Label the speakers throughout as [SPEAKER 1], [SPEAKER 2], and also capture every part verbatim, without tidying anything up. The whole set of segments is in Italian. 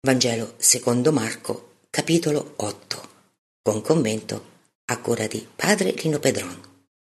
[SPEAKER 1] Vangelo secondo Marco, capitolo otto, con commento a cura di padre Lino Pedron.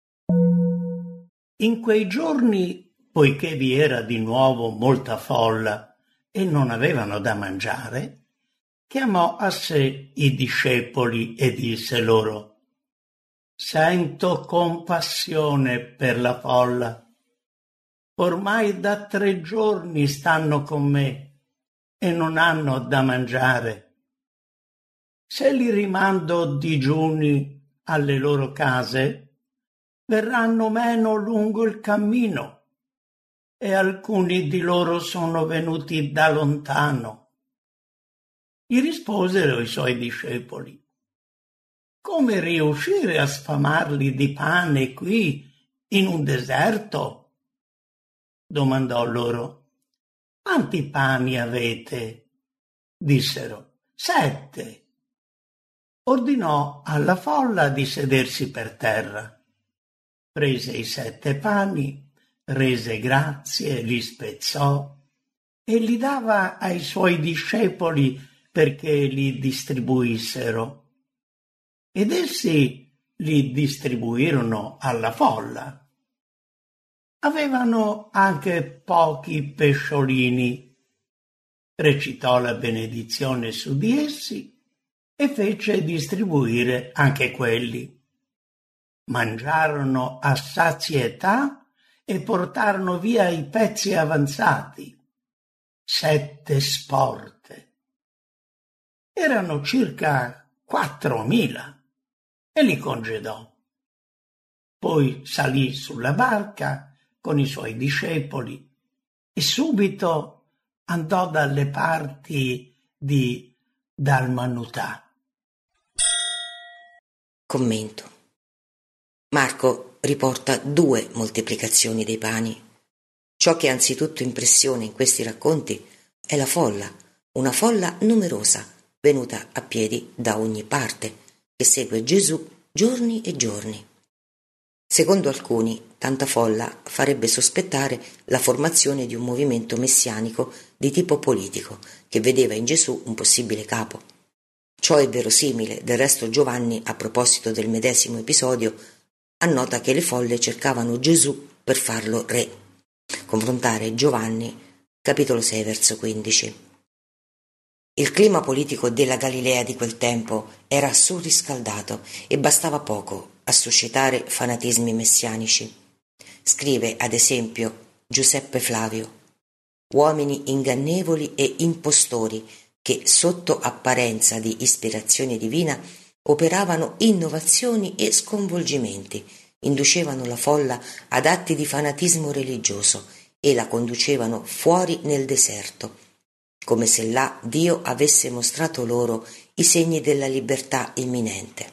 [SPEAKER 2] In quei giorni, poiché vi era di nuovo molta folla e non avevano da mangiare, chiamò a sé i discepoli e disse loro: «Sento compassione per la folla. Ormai da tre giorni stanno con me e non hanno da mangiare. Se li rimando digiuni alle loro case, verranno meno lungo il cammino, e alcuni di loro sono venuti da lontano». Gli risposero i suoi discepoli: «Come riuscire a sfamarli di pane qui in un deserto?» Domandò loro: «Quanti pani avete?» Dissero: «Sette». Ordinò alla folla di sedersi per terra. Prese i sette pani, rese grazie, li spezzò e li dava ai suoi discepoli perché li distribuissero. Ed essi li distribuirono alla folla. Avevano anche pochi pesciolini. Recitò la benedizione su di essi e fece distribuire anche quelli. Mangiarono a sazietà e portarono via i pezzi avanzati, sette sporte. Erano circa quattromila e li congedò. Poi salì sulla barca con i suoi discepoli e subito andò dalle parti di Dalmanutà.
[SPEAKER 1] Commento. Marco riporta due moltiplicazioni dei pani. Ciò che anzitutto impressiona in questi racconti è la folla, una folla numerosa, venuta a piedi da ogni parte, che segue Gesù giorni e giorni. Secondo alcuni, tanta folla farebbe sospettare la formazione di un movimento messianico di tipo politico, che vedeva in Gesù un possibile capo. Ciò è verosimile, del resto Giovanni, a proposito del medesimo episodio, annota che le folle cercavano Gesù per farlo re. Confrontare Giovanni, capitolo sei, verso quindici. Il clima politico della Galilea di quel tempo era surriscaldato e bastava poco a suscitare fanatismi messianici. Scrive, ad esempio, Giuseppe Flavio: «Uomini ingannevoli e impostori che, sotto apparenza di ispirazione divina, operavano innovazioni e sconvolgimenti, inducevano la folla ad atti di fanatismo religioso e la conducevano fuori nel deserto, come se là Dio avesse mostrato loro i segni della libertà imminente».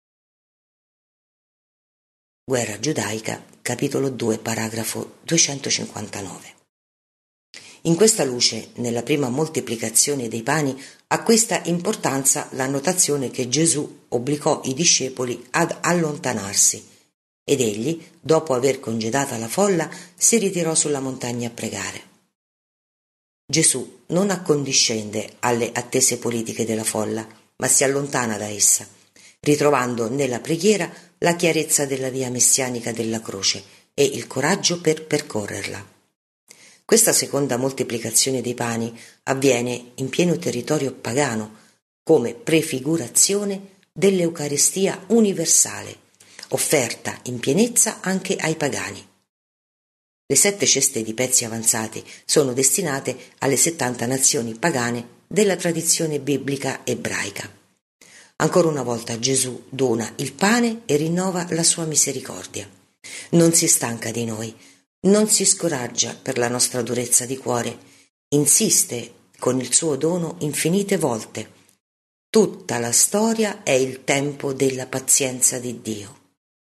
[SPEAKER 1] Guerra giudaica, capitolo due, paragrafo duecentocinquantanove. In questa luce, nella prima moltiplicazione dei pani, acquista importanza la notazione che Gesù obbligò i discepoli ad allontanarsi ed egli, dopo aver congedata la folla, si ritirò sulla montagna a pregare. Gesù non accondiscende alle attese politiche della folla, ma si allontana da essa, ritrovando nella preghiera la chiarezza della via messianica della croce e il coraggio per percorrerla. Questa seconda moltiplicazione dei pani avviene in pieno territorio pagano, come prefigurazione dell'Eucaristia universale, offerta in pienezza anche ai pagani. Le sette ceste di pezzi avanzati sono destinate alle settanta nazioni pagane della tradizione biblica ebraica. Ancora una volta Gesù dona il pane e rinnova la sua misericordia. Non si stanca di noi, non si scoraggia per la nostra durezza di cuore, insiste con il suo dono infinite volte. Tutta la storia è il tempo della pazienza di Dio.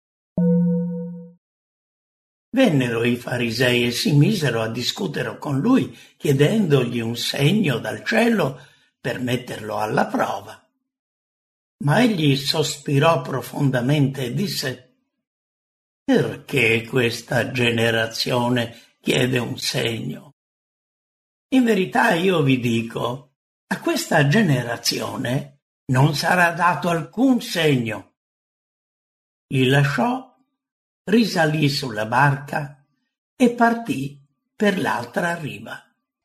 [SPEAKER 2] Vennero i farisei e si misero a discutere con lui, chiedendogli un segno dal cielo per metterlo alla prova. Ma egli sospirò profondamente e disse: «Perché questa generazione chiede un segno? In verità io vi dico A questa generazione non sarà dato alcun segno. Li lasciò, risalì sulla barca e partì per l'altra riva.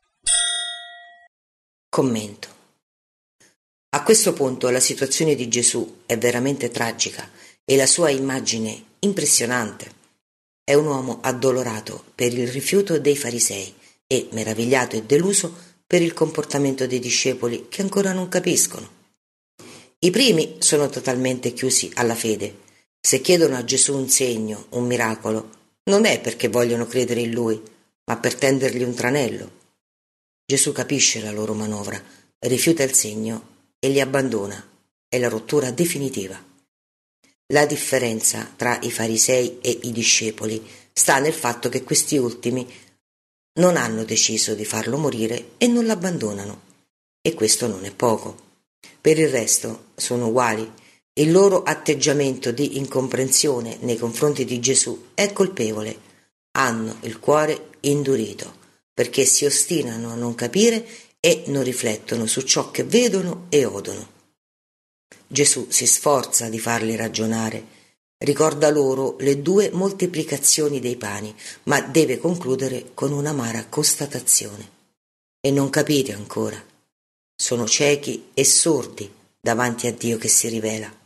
[SPEAKER 1] Commento. A questo punto la situazione di Gesù è veramente tragica e la sua immagine impressionante. È un uomo addolorato per il rifiuto dei farisei e meravigliato e deluso per il comportamento dei discepoli che ancora non capiscono. I primi sono totalmente chiusi alla fede. Se chiedono a Gesù un segno, un miracolo, non è perché vogliono credere in Lui, ma per tendergli un tranello. Gesù capisce la loro manovra, rifiuta il segno e li abbandona. È la rottura definitiva. La differenza tra i farisei e i discepoli sta nel fatto che questi ultimi non hanno deciso di farlo morire e non l'abbandonano. E questo non è poco. Per il resto sono uguali. Il loro atteggiamento di incomprensione nei confronti di Gesù è colpevole. Hanno il cuore indurito perché si ostinano a non capire e non riflettono su ciò che vedono e odono. Gesù si sforza di farli ragionare, ricorda loro le due moltiplicazioni dei pani, ma deve concludere con un'amara constatazione. E non capite ancora. Sono ciechi e sordi davanti a Dio che si rivela.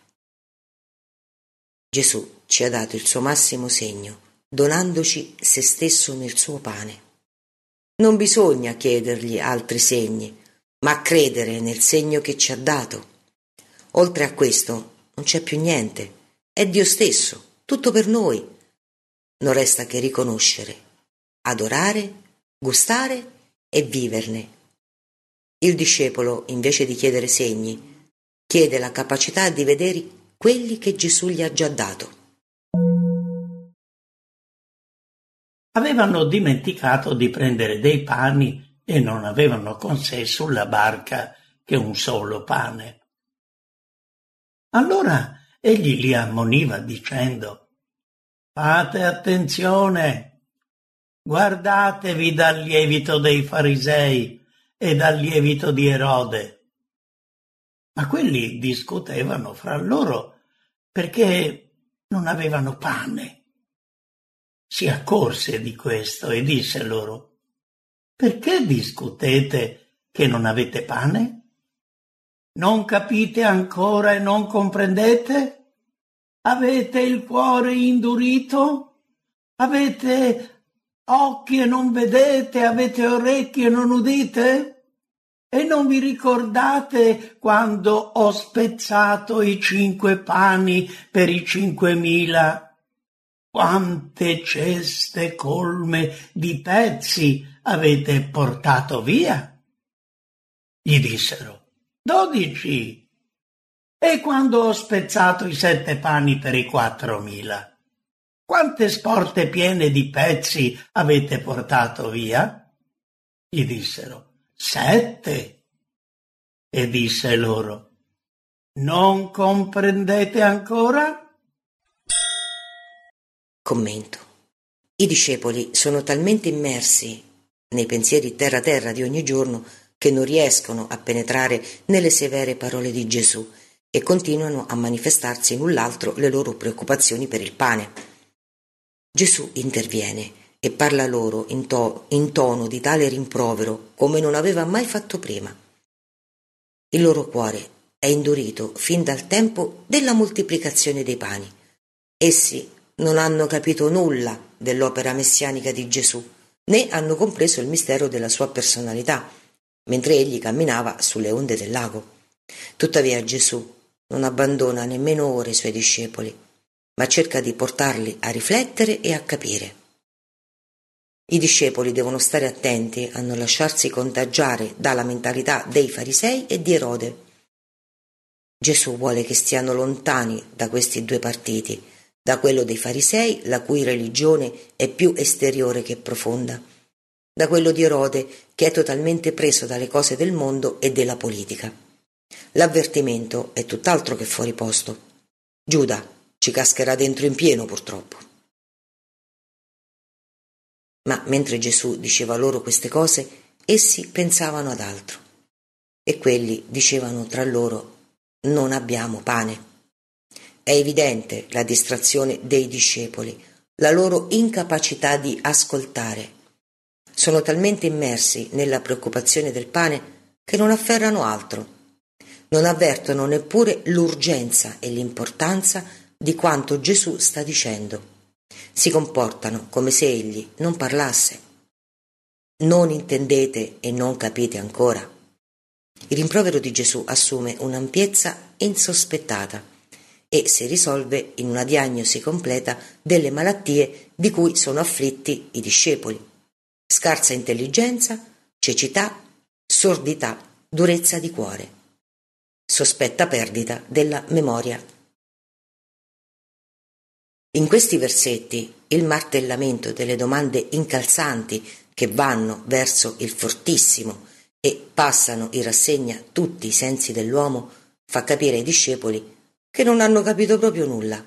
[SPEAKER 1] Gesù ci ha dato il suo massimo segno, donandoci se stesso nel suo pane. Non bisogna chiedergli altri segni, ma credere nel segno che ci ha dato. Oltre a questo non c'è più niente, è Dio stesso, tutto per noi. Non resta che riconoscere, adorare, gustare e viverne. Il discepolo, invece di chiedere segni, chiede la capacità di vedere quelli che Gesù gli ha già dato.
[SPEAKER 2] Avevano dimenticato di prendere dei pani e non avevano con sé sulla barca che un solo pane. Allora egli li ammoniva dicendo: «Fate attenzione, guardatevi dal lievito dei farisei e dal lievito di Erode». Ma quelli discutevano fra loro perché non avevano pane. Si accorse di questo e disse loro: «Perché discutete che non avete pane? Non capite ancora e non comprendete? Avete il cuore indurito? Avete occhi e non vedete? Avete orecchie e non udite? E non vi ricordate quando ho spezzato i cinque pani per i cinquemila? Quante ceste colme di pezzi avete portato via?» Gli dissero: «Dodici». «E quando ho spezzato i sette pani per i quattromila? Quante sporte piene di pezzi avete portato via?» Gli dissero: «Sette». E disse loro: «Non comprendete ancora?»
[SPEAKER 1] Commento. I discepoli sono talmente immersi nei pensieri terra-terra di ogni giorno che non riescono a penetrare nelle severe parole di Gesù e continuano a manifestarsi null'altro le loro preoccupazioni per il pane. Gesù interviene e parla loro in, to- in tono di tale rimprovero come non aveva mai fatto prima. Il loro cuore è indurito fin dal tempo della moltiplicazione dei pani. Essi non hanno capito nulla dell'opera messianica di Gesù, né hanno compreso il mistero della sua personalità, mentre egli camminava sulle onde del lago. Tuttavia Gesù non abbandona nemmeno ora i suoi discepoli, ma cerca di portarli a riflettere e a capire. I discepoli devono stare attenti a non lasciarsi contagiare dalla mentalità dei farisei e di Erode. Gesù vuole che stiano lontani da questi due partiti, da quello dei farisei, la cui religione è più esteriore che profonda, da quello di Erode, che è totalmente preso dalle cose del mondo e della politica. L'avvertimento è tutt'altro che fuori posto. Giuda ci cascherà dentro in pieno, purtroppo. Ma mentre Gesù diceva loro queste cose, essi pensavano ad altro. e quelli dicevano tra loro: non abbiamo pane. È evidente la distrazione dei discepoli, la loro incapacità di ascoltare. Sono talmente immersi nella preoccupazione del pane che non afferrano altro. Non avvertono neppure l'urgenza e l'importanza di quanto Gesù sta dicendo. Si comportano come se egli non parlasse. Non intendete e non capite ancora. Il rimprovero di Gesù assume un'ampiezza insospettata e si risolve in una diagnosi completa delle malattie di cui sono afflitti i discepoli: scarsa intelligenza, cecità, sordità, durezza di cuore, sospetta perdita della memoria. In questi versetti il martellamento delle domande incalzanti che vanno verso il fortissimo e passano in rassegna tutti i sensi dell'uomo fa capire ai discepoli che non hanno capito proprio nulla.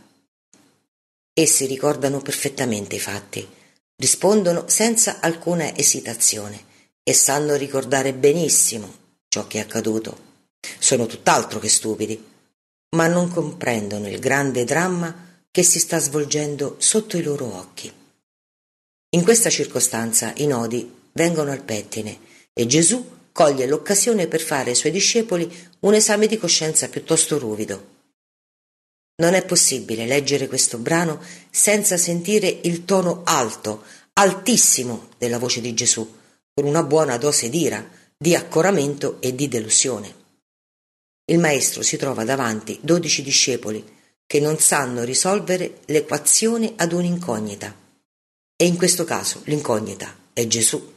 [SPEAKER 1] Essi ricordano perfettamente i fatti, rispondono senza alcuna esitazione e sanno ricordare benissimo ciò che è accaduto. Sono tutt'altro che stupidi, ma non comprendono il grande dramma che si sta svolgendo sotto i loro occhi. In questa circostanza i nodi vengono al pettine e Gesù coglie l'occasione per fare ai suoi discepoli un esame di coscienza piuttosto ruvido. Non è possibile leggere questo brano senza sentire il tono alto, altissimo della voce di Gesù, con una buona dose d'ira, di accoramento e di delusione. Il maestro si trova davanti dodici discepoli che non sanno risolvere l'equazione ad un'incognita. E in questo caso l'incognita è Gesù.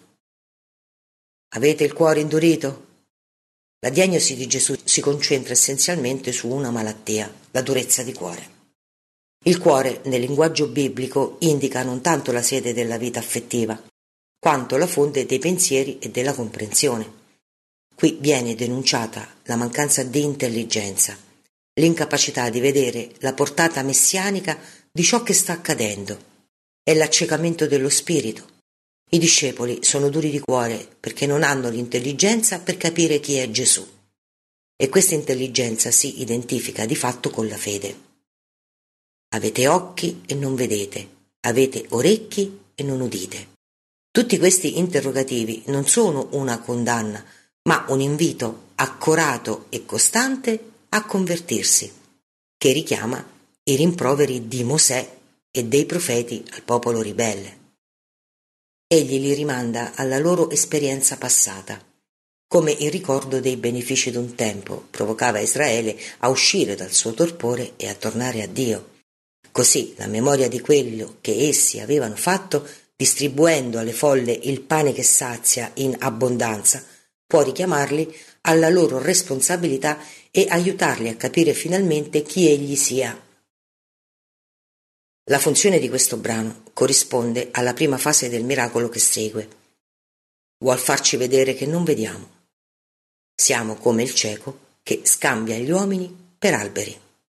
[SPEAKER 1] Avete il cuore indurito? La diagnosi di Gesù si concentra essenzialmente su una malattia, la durezza di cuore. Il cuore, nel linguaggio biblico, indica non tanto la sede della vita affettiva, quanto la fonte dei pensieri e della comprensione. Qui viene denunciata la mancanza di intelligenza, l'incapacità di vedere la portata messianica di ciò che sta accadendo. È l'accecamento dello spirito. I discepoli sono duri di cuore perché non hanno l'intelligenza per capire chi è Gesù. E questa intelligenza si identifica di fatto con la fede. Avete occhi e non vedete, avete orecchi e non udite. Tutti questi interrogativi non sono una condanna, ma un invito accorato e costante a convertirsi, che richiama i rimproveri di Mosè e dei profeti al popolo ribelle. Egli li rimanda alla loro esperienza passata, come il ricordo dei benefici d'un tempo provocava Israele a uscire dal suo torpore e a tornare a Dio. Così la memoria di quello che essi avevano fatto, distribuendo alle folle il pane che sazia in abbondanza, può richiamarli alla loro responsabilità e aiutarli a capire finalmente chi egli sia. La funzione di questo brano corrisponde alla prima fase del miracolo che segue. Vuol farci vedere che non vediamo. Siamo come il cieco che scambia gli uomini per alberi.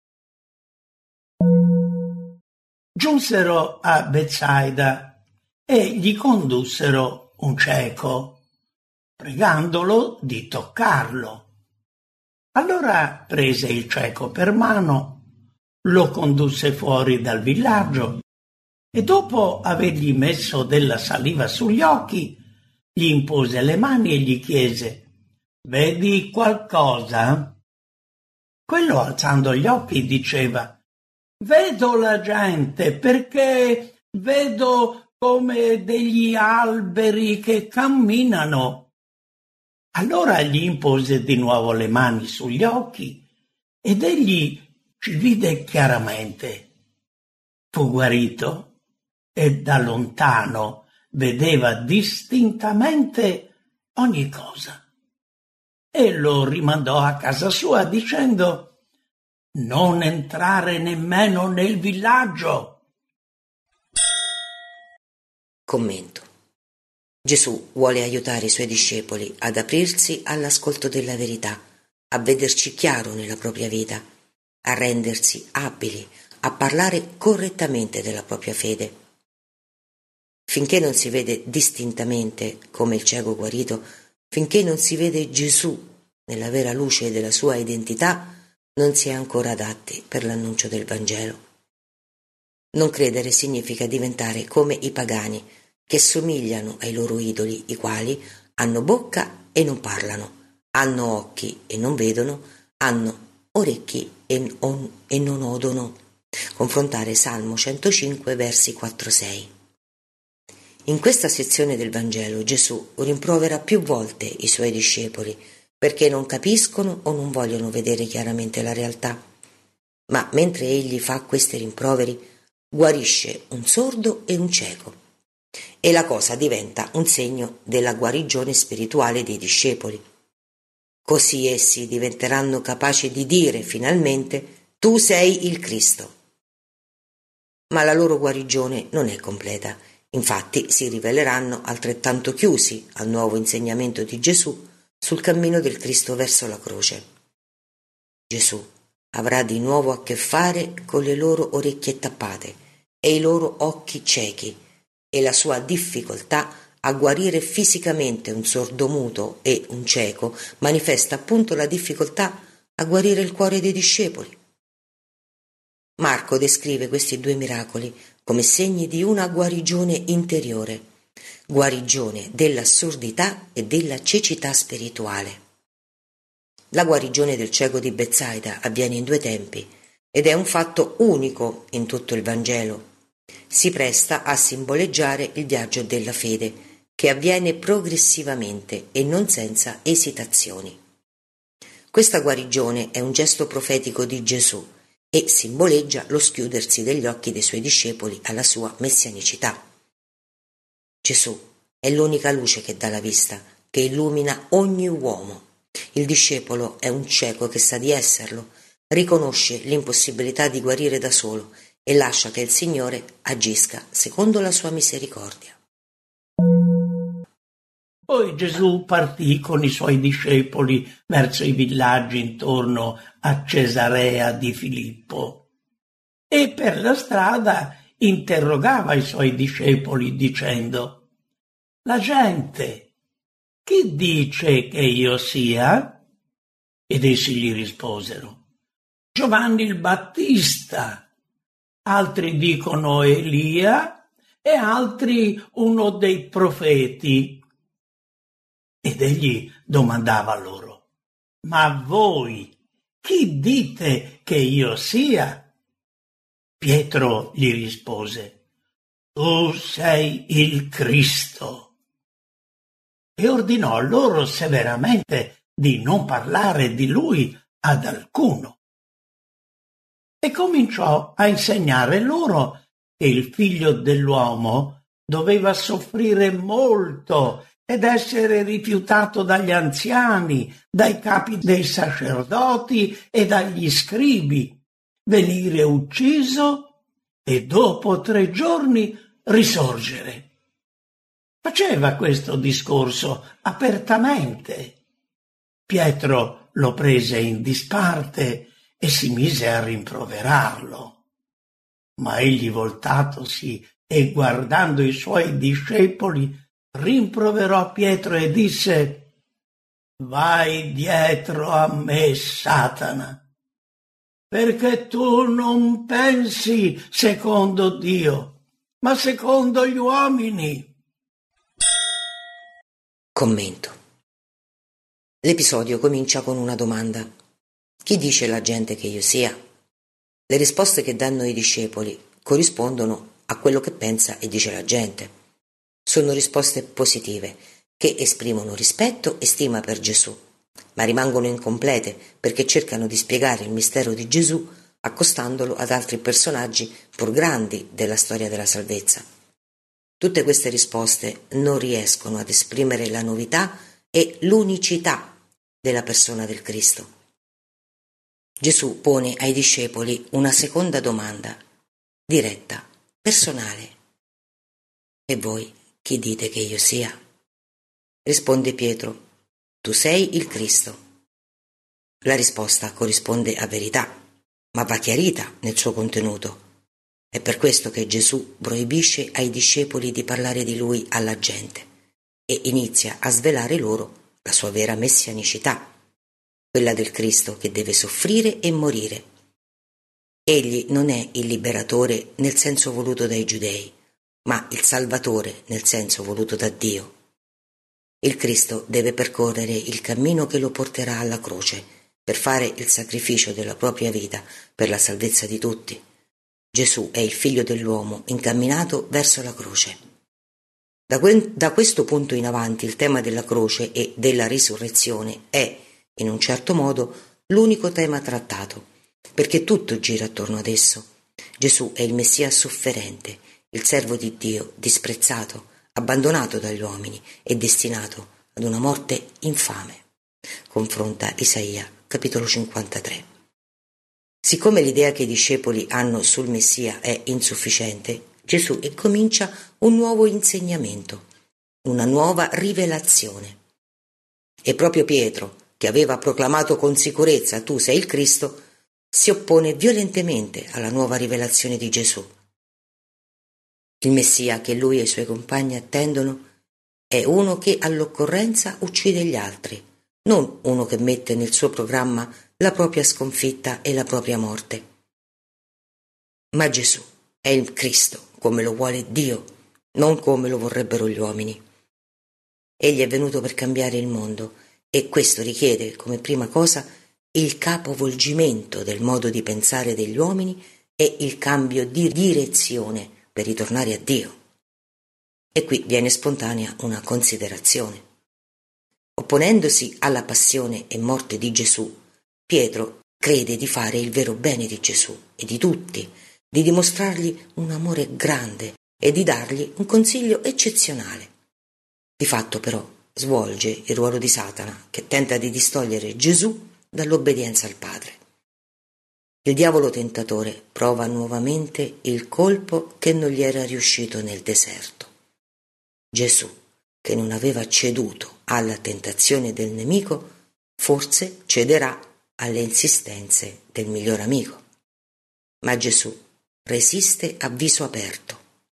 [SPEAKER 2] Giunsero a Betsaida e gli condussero un cieco, pregandolo di toccarlo. Allora prese il cieco per mano, lo condusse fuori dal villaggio e dopo avergli messo della saliva sugli occhi, gli impose le mani e gli chiese: «Vedi qualcosa?» Quello, alzando gli occhi, diceva: «Vedo la gente perché vedo come degli alberi che camminano». Allora gli impose di nuovo le mani sugli occhi ed egli ci vide chiaramente. Fu guarito e da lontano vedeva distintamente ogni cosa. E lo rimandò a casa sua dicendo: «Non entrare nemmeno nel villaggio».
[SPEAKER 1] Commento. Gesù vuole aiutare i suoi discepoli ad aprirsi all'ascolto della verità, a vederci chiaro nella propria vita, a rendersi abili, a parlare correttamente della propria fede. Finché non si vede distintamente come il cieco guarito, finché non si vede Gesù nella vera luce della sua identità, non si è ancora adatti per l'annuncio del Vangelo. Non credere significa diventare come i pagani, che somigliano ai loro idoli, i quali hanno bocca e non parlano, hanno occhi e non vedono, hanno orecchi e, on, e non odono. Confrontare Salmo centocinque, versi quattro sei. In questa sezione del Vangelo Gesù rimprovera più volte i suoi discepoli perché non capiscono o non vogliono vedere chiaramente la realtà. Ma mentre egli fa questi rimproveri, guarisce un sordo e un cieco. E la cosa diventa un segno della guarigione spirituale dei discepoli. Così essi diventeranno capaci di dire finalmente: tu sei il Cristo. Ma la loro guarigione non è completa. Infatti si riveleranno altrettanto chiusi al nuovo insegnamento di Gesù sul cammino del Cristo verso la croce. Gesù avrà di nuovo a che fare con le loro orecchie tappate e i loro occhi ciechi, e la sua difficoltà a guarire fisicamente un sordomuto e un cieco manifesta appunto la difficoltà a guarire il cuore dei discepoli. Marco descrive questi due miracoli come segni di una guarigione interiore, guarigione della sordità e della cecità spirituale. La guarigione del cieco di Betsaida avviene in due tempi ed è un fatto unico in tutto il Vangelo. Si presta a simboleggiare il viaggio della fede, che avviene progressivamente e non senza esitazioni. Questa guarigione è un gesto profetico di Gesù e simboleggia lo schiudersi degli occhi dei suoi discepoli alla sua messianicità. Gesù è l'unica luce che dà la vista, che illumina ogni uomo. Il discepolo è un cieco che sa di esserlo, riconosce l'impossibilità di guarire da solo e lascia che il Signore agisca secondo la sua misericordia.
[SPEAKER 2] Poi Gesù partì con i suoi discepoli verso i villaggi intorno a Cesarea di Filippo e per la strada interrogava i suoi discepoli dicendo: «La gente, chi dice che io sia?» Ed essi gli risposero: «Giovanni il Battista, altri dicono Elia e altri uno dei profeti». Ed egli domandava loro: «Ma voi chi dite che io sia?» Pietro gli rispose: «Tu sei il Cristo». E ordinò loro severamente di non parlare di lui ad alcuno. E cominciò a insegnare loro che il Figlio dell'uomo doveva soffrire molto ed essere rifiutato dagli anziani, dai capi dei sacerdoti e dagli scribi, venire ucciso e dopo tre giorni risorgere. Faceva questo discorso apertamente. Pietro lo prese in disparte e si mise a rimproverarlo. Ma egli, voltatosi e guardando i suoi discepoli, rimproverò Pietro e disse: «Vai dietro a me, Satana, perché tu non pensi secondo Dio, ma secondo gli uomini».
[SPEAKER 1] Commento. L'episodio comincia con una domanda: chi dice la gente che io sia? Le risposte che danno i discepoli corrispondono a quello che pensa e dice la gente. Sono risposte positive, che esprimono rispetto e stima per Gesù, ma rimangono incomplete perché cercano di spiegare il mistero di Gesù accostandolo ad altri personaggi pur grandi della storia della salvezza. Tutte queste risposte non riescono ad esprimere la novità e l'unicità della persona del Cristo. Gesù pone ai discepoli una seconda domanda, diretta, personale: «E voi chi dite che io sia?» Risponde Pietro: «Tu sei il Cristo». La risposta corrisponde a verità, ma va chiarita nel suo contenuto. È per questo che Gesù proibisce ai discepoli di parlare di lui alla gente e inizia a svelare loro la sua vera messianicità. quella del Cristo che deve soffrire e morire. Egli non è il liberatore nel senso voluto dai giudei, ma il Salvatore nel senso voluto da Dio. Il Cristo deve percorrere il cammino che lo porterà alla croce per fare il sacrificio della propria vita per la salvezza di tutti. Gesù è il figlio dell'uomo incamminato verso la croce. Da, que- da questo punto in avanti il tema della croce e della risurrezione è, in un certo modo, l'unico tema trattato, perché tutto gira attorno ad esso. Gesù è il Messia sofferente, il servo di Dio, disprezzato, abbandonato dagli uomini e destinato ad una morte infame. Confronta Isaia, capitolo cinquantatré. Siccome l'idea che i discepoli hanno sul Messia è insufficiente, Gesù incomincia un nuovo insegnamento, una nuova rivelazione. E proprio Pietro, che aveva proclamato con sicurezza «Tu sei il Cristo», si oppone violentemente alla nuova rivelazione di Gesù. Il Messia che lui e i suoi compagni attendono è uno che all'occorrenza uccide gli altri, non uno che mette nel suo programma la propria sconfitta e la propria morte. Ma Gesù è il Cristo, come lo vuole Dio, non come lo vorrebbero gli uomini. Egli è venuto per cambiare il mondo e questo richiede, come prima cosa, il capovolgimento del modo di pensare degli uomini e il cambio di direzione per ritornare a Dio. E qui viene spontanea una considerazione. Opponendosi alla passione e morte di Gesù, Pietro crede di fare il vero bene di Gesù e di tutti, di dimostrargli un amore grande e di dargli un consiglio eccezionale. Di fatto però svolge il ruolo di Satana che tenta di distogliere Gesù dall'obbedienza al Padre. Il diavolo tentatore prova nuovamente il colpo che non gli era riuscito nel deserto. Gesù, che non aveva ceduto alla tentazione del nemico, forse cederà alle insistenze del miglior amico. Ma Gesù resiste a viso aperto.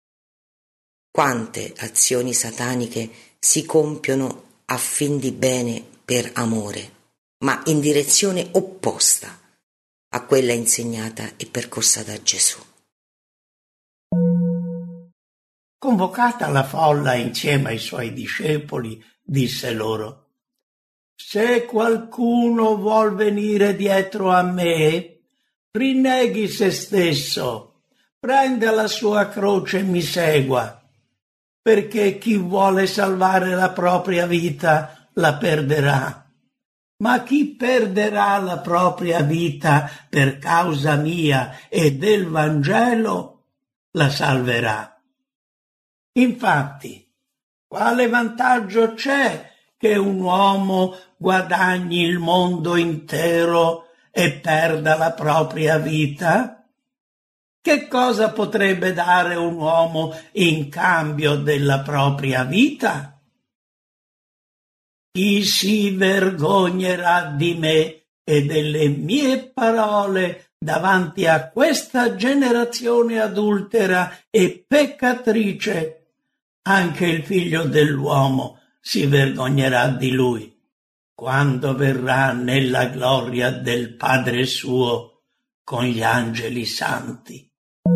[SPEAKER 1] Quante azioni sataniche si compiono a fin di bene per amore, ma in direzione opposta a quella insegnata e percorsa da Gesù.
[SPEAKER 2] Convocata la folla insieme ai suoi discepoli, disse loro: «Se qualcuno vuol venire dietro a me, rinneghi se stesso, prenda la sua croce e mi segua, perché chi vuole salvare la propria vita la perderà. Ma chi perderà la propria vita per causa mia e del Vangelo la salverà. Infatti, quale vantaggio c'è che un uomo guadagni il mondo intero e perda la propria vita? Che cosa potrebbe dare un uomo in cambio della propria vita? Chi si vergognerà di me e delle mie parole davanti a questa generazione adultera e peccatrice, anche il figlio dell'uomo si vergognerà di lui, quando verrà nella gloria del Padre suo con gli angeli santi».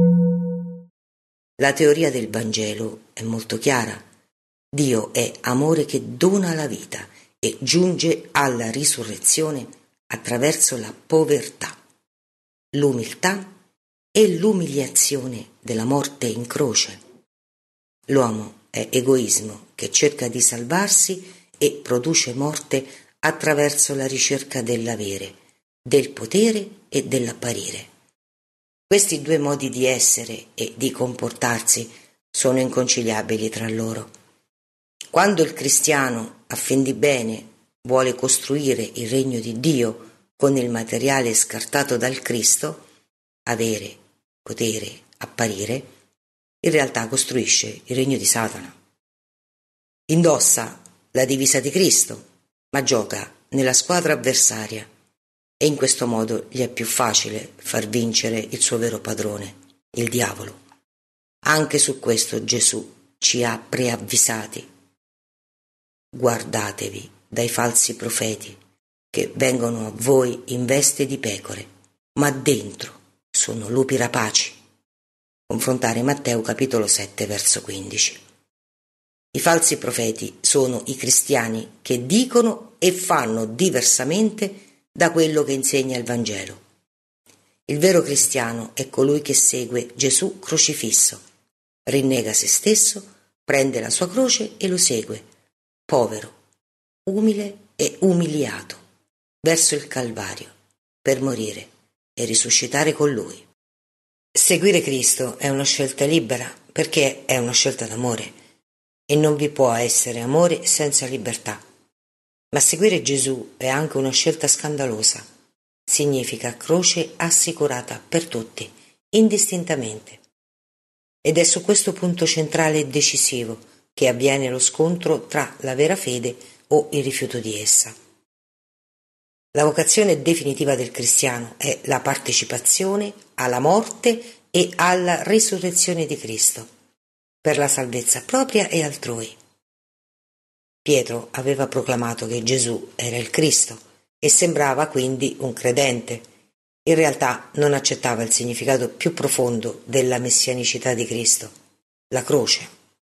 [SPEAKER 1] La teoria del Vangelo è molto chiara. Dio è amore che dona la vita e giunge alla risurrezione attraverso la povertà, l'umiltà e l'umiliazione della morte in croce. L'uomo è egoismo che cerca di salvarsi e produce morte attraverso la ricerca dell'avere, del potere e dell'apparire. Questi due modi di essere e di comportarsi sono inconciliabili tra loro. Quando il cristiano, a fin di bene, vuole costruire il regno di Dio con il materiale scartato dal Cristo, avere, potere, apparire, in realtà costruisce il regno di Satana. Indossa la divisa di Cristo, ma gioca nella squadra avversaria e in questo modo gli è più facile far vincere il suo vero padrone, il diavolo. Anche su questo Gesù ci ha preavvisati. Guardatevi dai falsi profeti, che vengono a voi in veste di pecore, ma dentro sono lupi rapaci. Confrontare Matteo capitolo sette verso quindici. I falsi profeti sono i cristiani che dicono e fanno diversamente da quello che insegna il Vangelo. Il vero cristiano è colui che segue Gesù crocifisso, rinnega se stesso, prende la sua croce e lo segue, povero, umile e umiliato, verso il Calvario, per morire e risuscitare con Lui. Seguire Cristo è una scelta libera perché è una scelta d'amore e non vi può essere amore senza libertà. Ma seguire Gesù è anche una scelta scandalosa. Significa croce assicurata per tutti, indistintamente. Ed è su questo punto centrale e decisivo che avviene lo scontro tra la vera fede o il rifiuto di essa. La vocazione definitiva del cristiano è la partecipazione alla morte e alla risurrezione di Cristo, per la salvezza propria e altrui. Pietro aveva proclamato che Gesù era il Cristo e sembrava quindi un credente. In realtà non accettava il significato più profondo della messianicità di Cristo, la croce.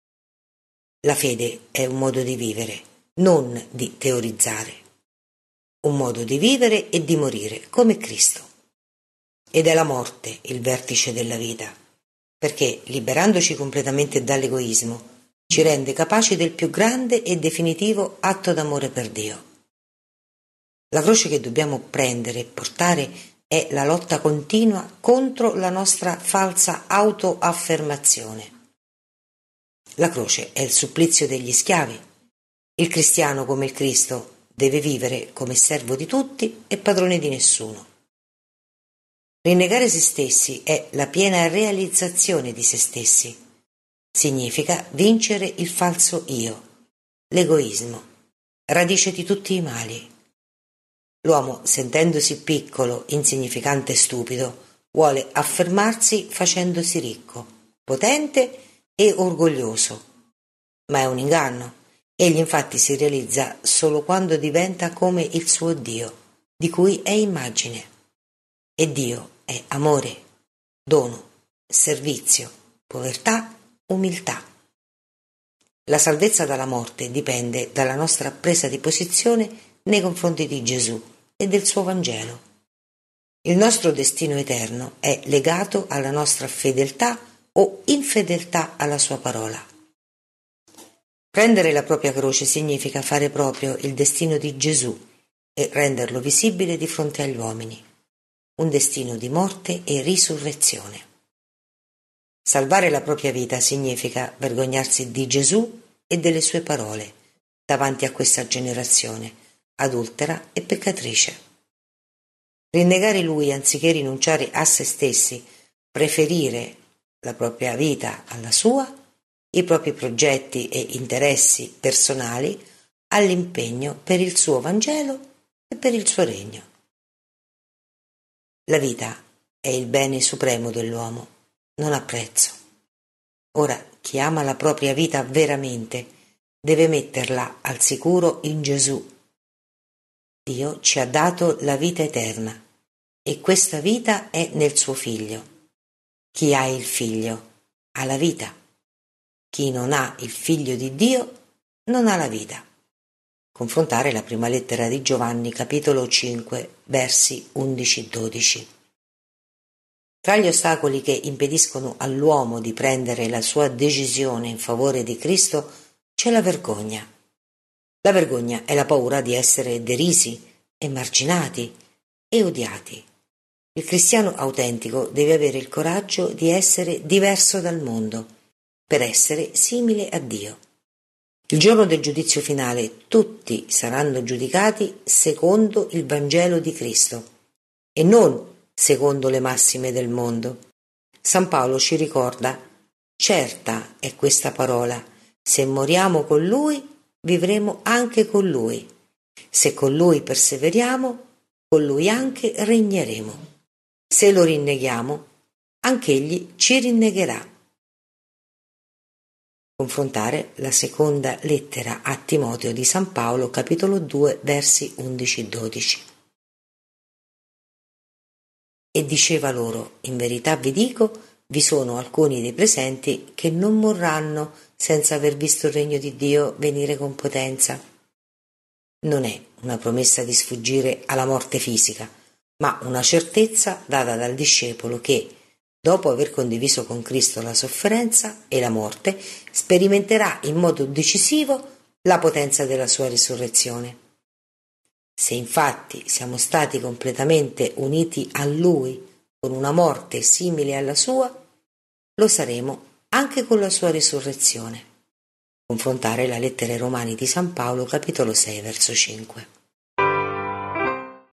[SPEAKER 1] La fede è un modo di vivere, non di teorizzare. Un modo di vivere e di morire, come Cristo. Ed è la morte il vertice della vita, perché, liberandoci completamente dall'egoismo, ci rende capaci del più grande e definitivo atto d'amore per Dio. La croce che dobbiamo prendere e portare è la lotta continua contro la nostra falsa autoaffermazione. La croce è il supplizio degli schiavi. Il cristiano, come il Cristo, deve vivere come servo di tutti e padrone di nessuno. Rinnegare se stessi è la piena realizzazione di se stessi. Significa vincere il falso io, l'egoismo, radice di tutti i mali. L'uomo, sentendosi piccolo, insignificante e stupido, vuole affermarsi facendosi ricco, potente e orgoglioso. Ma è un inganno. Egli infatti si realizza solo quando diventa come il suo Dio, di cui è immagine. E Dio è amore, dono, servizio, povertà, umiltà. La salvezza dalla morte dipende dalla nostra presa di posizione nei confronti di Gesù e del suo Vangelo. Il nostro destino eterno è legato alla nostra fedeltà o infedeltà alla sua parola. Prendere la propria croce significa fare proprio il destino di Gesù e renderlo visibile di fronte agli uomini, un destino di morte e risurrezione. Salvare la propria vita significa vergognarsi di Gesù e delle sue parole davanti a questa generazione adultera e peccatrice. Rinnegare Lui anziché rinunciare a se stessi, preferire la propria vita alla sua, i propri progetti e interessi personali all'impegno per il suo Vangelo e per il suo regno. La vita è il bene supremo dell'uomo, non ha prezzo. Ora, chi ama la propria vita veramente deve metterla al sicuro in Gesù. Dio ci ha dato la vita eterna e questa vita è nel suo Figlio. Chi ha il Figlio ha la vita. Chi non ha il Figlio di Dio non ha la vita. Confrontare la prima lettera di Giovanni, capitolo cinque, versi undici dodici. Tra gli ostacoli che impediscono all'uomo di prendere la sua decisione in favore di Cristo c'è la vergogna. La vergogna è la paura di essere derisi, emarginati e odiati. Il cristiano autentico deve avere il coraggio di essere diverso dal mondo, per essere simile a Dio. Il giorno del giudizio finale tutti saranno giudicati secondo il Vangelo di Cristo e non secondo le massime del mondo. San Paolo ci ricorda: certa è questa parola, se moriamo con Lui, vivremo anche con Lui. Se con Lui perseveriamo, con Lui anche regneremo. Se lo rinneghiamo, anch'Egli ci rinnegherà. Confrontare la seconda lettera a Timoteo di San Paolo, capitolo due, versi undici dodici. E diceva loro: in verità vi dico, vi sono alcuni dei presenti che non morranno senza aver visto il regno di Dio venire con potenza. Non è una promessa di sfuggire alla morte fisica, ma una certezza data dal discepolo che, dopo aver condiviso con Cristo la sofferenza e la morte, sperimenterà in modo decisivo la potenza della sua risurrezione. Se infatti siamo stati completamente uniti a Lui con una morte simile alla sua, lo saremo anche con la sua risurrezione. Confrontare la lettera ai Romani di San Paolo, capitolo sei, verso cinque.